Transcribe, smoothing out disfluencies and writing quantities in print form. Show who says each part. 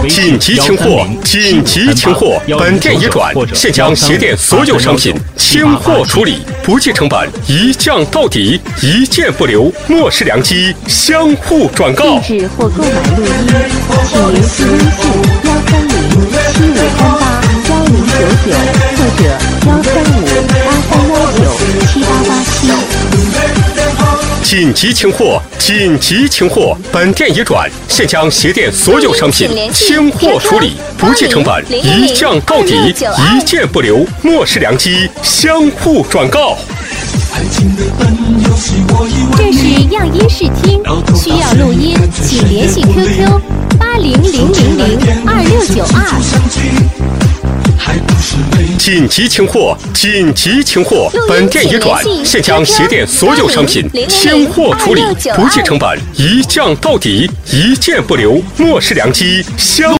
Speaker 1: 紧急清货！紧急清货！本店已转，现将鞋店所有商品清货处理，不计成本，一降到底，一件不留，莫视良机，相互转告。
Speaker 2: 定制或购买录音，请联系微信13075381099或者13583197887。
Speaker 1: 紧急清货！紧急清货！本店已转，现将鞋店所有商品清货处理，不计成本，一降到底，一件不留，莫视良机，相互转告。
Speaker 2: 这是样音视听，需要录音，请联系 QQ8000026992。
Speaker 1: 紧急清货！紧急清货！本店已转，现将鞋店所有商品清货处理，不计成本，一降到底，一件不留，莫视良机，相。